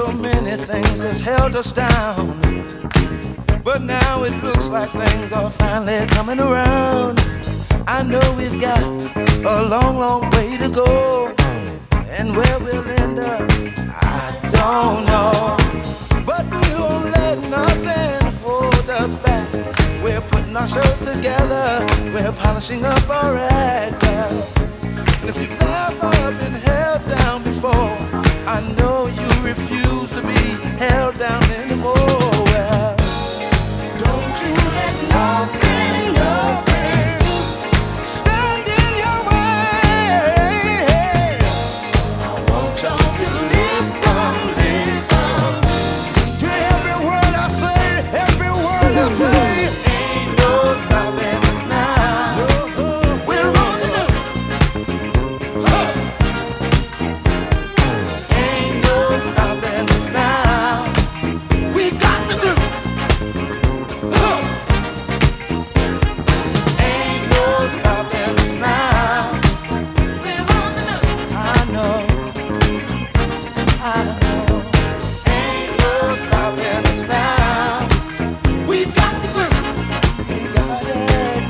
so many things that's held us down. But now it looks like things are finally coming around. I know we've got a long, long way to go, and where we'll end up, I don't know. But we won't let nothing hold us back. We're putting our show together, we're polishing up our act. And if you've ever been held down before, I know you refuse to be held down anymore. Well, don't you let nothing, nothing stand in your way. I want y'all to listen, listen to every word I say, every word I say. Ain't no stopping us now. We're on the move. Ain't no stopping us now. We got to do. Ain't no stopping us now. We're on the move. I know. Ain't no stopping us now. We've got to do. We got it.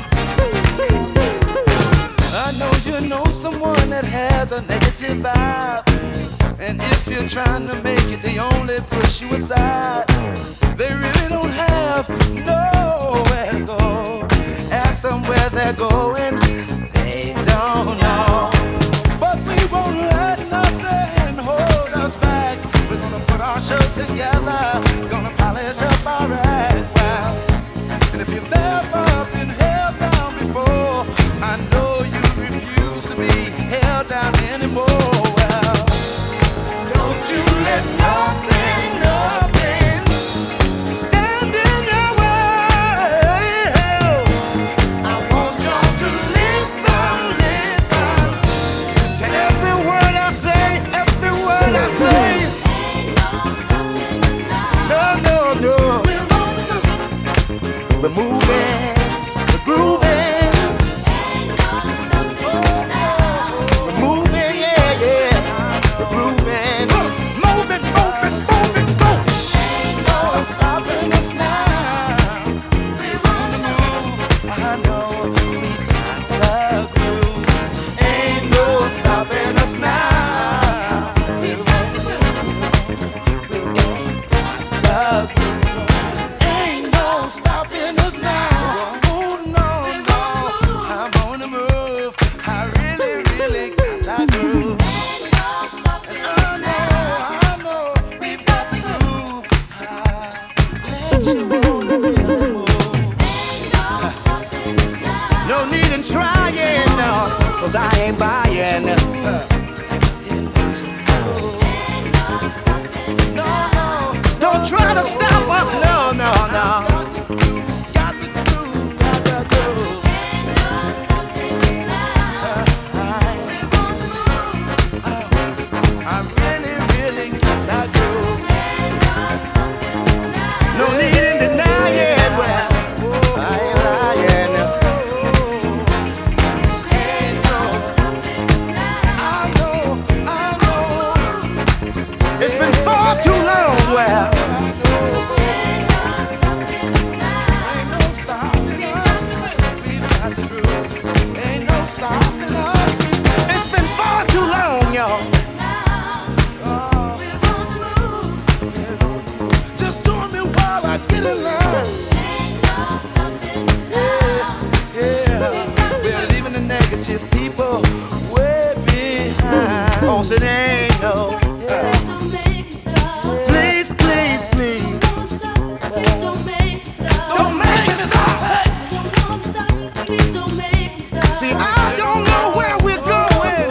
I know you know someone that has a negative vibe, and if you're trying to make it, they only push you aside. They really don't have nowhere to go. Ask them where they're going, they don't know. But we won't let nothing hold us back. We're gonna put our show together, gonna polish up our act. Wow. And if you've ever been held down before, I know you refuse to be held down anymore. Well, don't you let nothing, nothing stand in your way. I want y'all to listen, listen to every word I say, every word I say. Ain't no stopping us now. No, no, no. We're moving, we're grooving. Ain't no stopping us now. We're moving, yeah, yeah. We're grooving. Moving, moving, moving, moving. Ain't no stopping us now. We're on the move. I know we got the groove. Ain't no stopping us now. We're on the move. We got the groove. Ain't no stopping us now. Oh no, no, I'm on the move. I really, really got that groove. Ain't no stopping us now. I know we've got the groove. Let you on the really move. Ain't no stopping us now. No need in trying, no, 'cause I ain't buying. Ain't no stopping us now. No, don't try to stop us. No, no, no. Got the groove, got the groove. Ain't no stopping us now. We're on the move. I really, really got that groove. Ain't no stopping us now. No need in denying. Well, I ain't lying. Ain't no stopping us now. I know. It's been far too long. Well, ain't no stopping us now. Ain't no stopping us. We've got the groove. Ain't no stopping us. It's been far too long, y'all. We're on the move. Just doing me while I get in line. Ain't no stopping us now. Yeah, we're leaving the negative people way behind. Oh, so they ain't no. Please, please, please. Don't make me stop. See, I don't know where we're going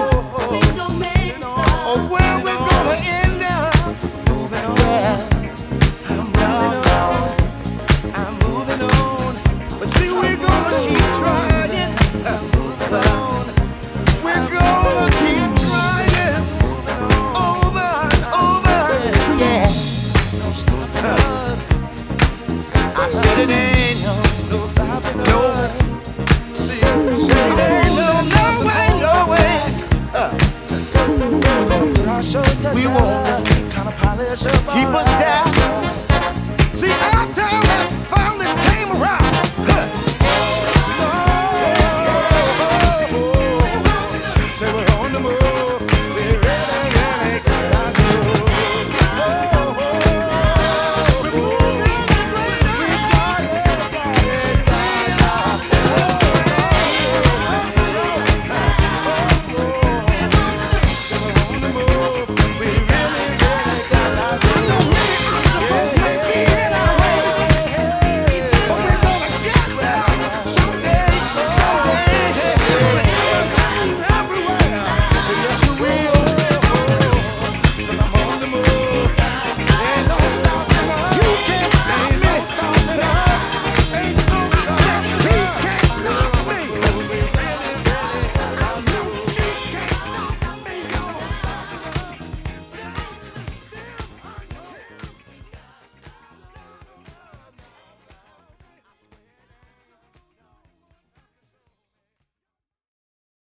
or where we're gonna end up. Moving on. I'm moving on. But see, we're gonna keep trying. Moving on. We're gonna keep trying over and over. Yeah. I said it ain't no stopping us. See, said it ain't no. pressure. Keep us down.